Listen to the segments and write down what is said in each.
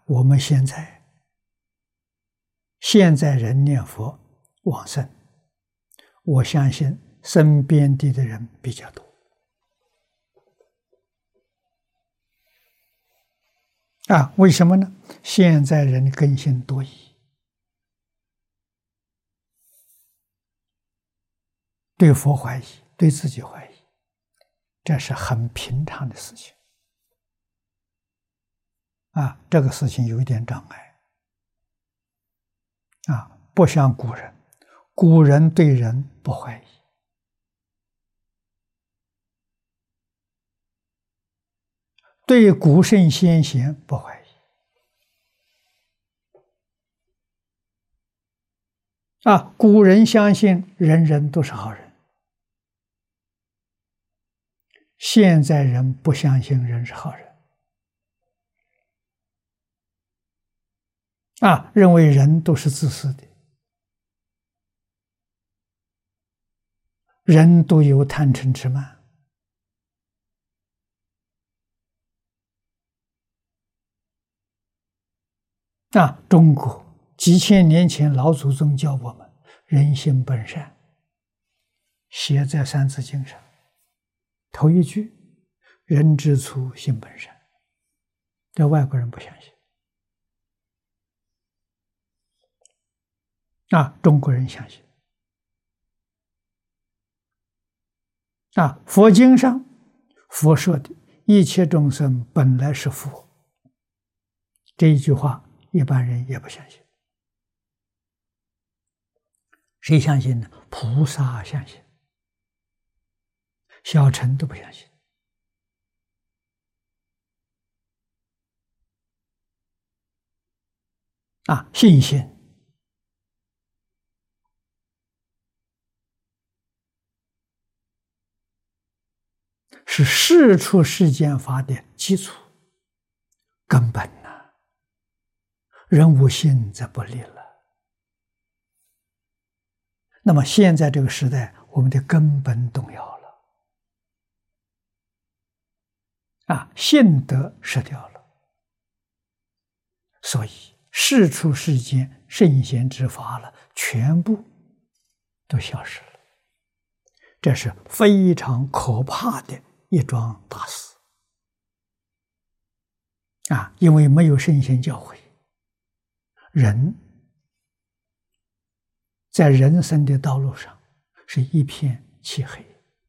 我们现在人念佛往生，我相信身边的人比较多为什么呢？现在人根性多疑，对佛怀疑，对自己怀疑，这是很平常的事情这个事情有一点障碍不像古人，古人对人不怀疑，对古圣先贤不怀疑古人相信人人都是好人，现在人不相信人是好人认为人都是自私的，人都有贪嗔痴慢中国几千年前老祖宗教我们人性本善，写在《三字经》上，头一句人之初性本善，这外国人不相信中国人相信佛经上佛说的一切众生本来是佛，这一句话一般人也不相信。谁相信呢？菩萨相信，小乘都不相信信心是世出世间法的基础根本人无信则不立了。那么现在这个时代，我们的根本动摇了信德失掉了，所以世出世间圣贤之法了，全部都消失了。这是非常可怕的一桩大事因为没有圣贤教诲，人在人生的道路上是一片漆黑，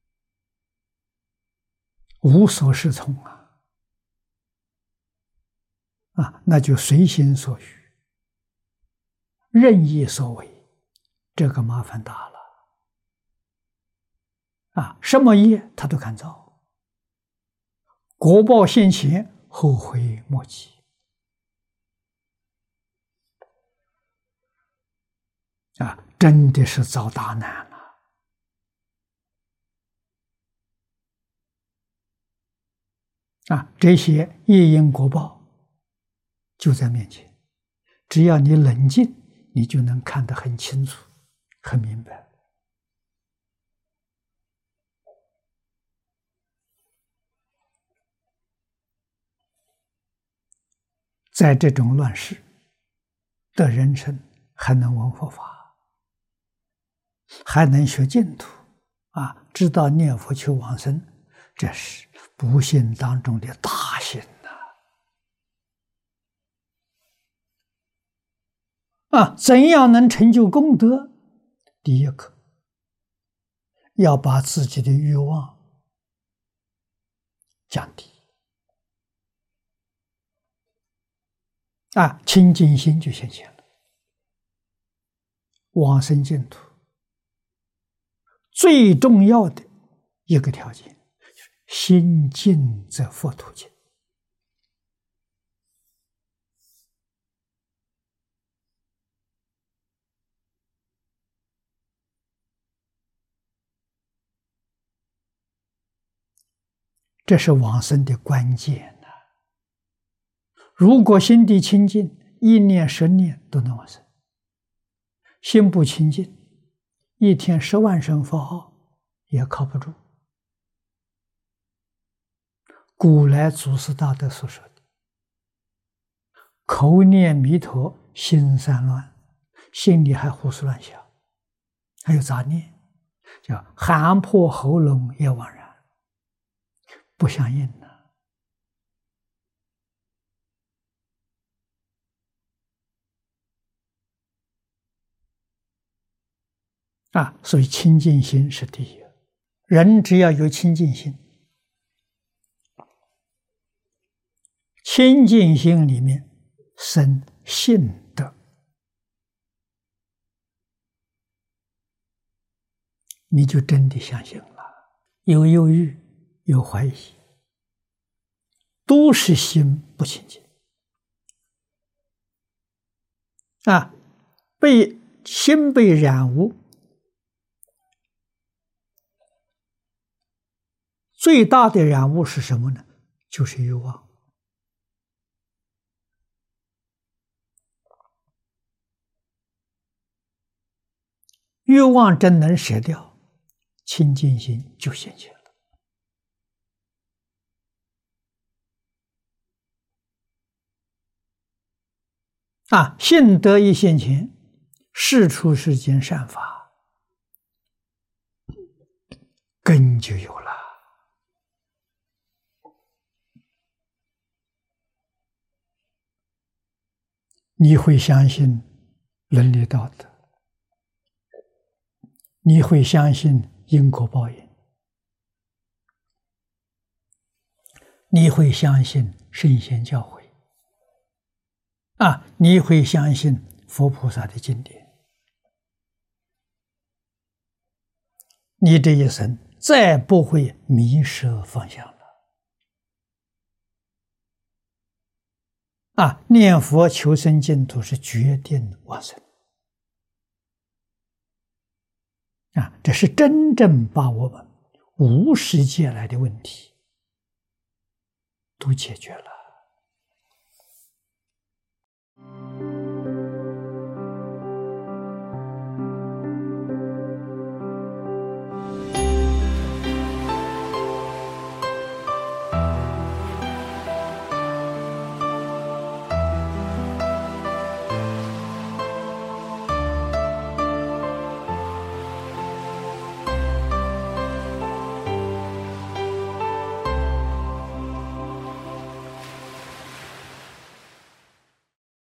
无所适从那就随心所欲，任意所为，这个麻烦大了什么业他都敢造，果报现前，后悔莫及真的是遭大难了这些业因果报就在面前，只要你冷静，你就能看得很清楚很明白在这种乱世的人生，还能闻佛法，还能学净土知道念佛求往生，这是不幸当中的大幸怎样能成就功德？第一个，要把自己的欲望降低清净心就现前了。往生净土最重要的一个条件，就是心净则佛土净。这是往生的关键如果心地清净，一念10念都能往生。心不清净，一天10万声佛号也靠不住。古来祖师大德所说的， 口念弥陀，心散乱，心里还胡思乱想，还有杂念，叫喊破喉咙也枉然，不相应呢。所以清净心是第一。人只要有清净心，清净心里面生信德，你就真的相信了。有忧郁，有怀疑，都是心不清净心被染污，最大的染污是什么呢？就是欲望。欲望真能舍掉，清净心就现前了。信德一现前，事出世间善法根就有了。你会相信伦理道德，你会相信因果报应，你会相信圣贤教诲你会相信佛菩萨的经典，你这一生再不会迷失方向了。念佛求生净土是决定往生这是真正把我们无始劫来的问题都解决了。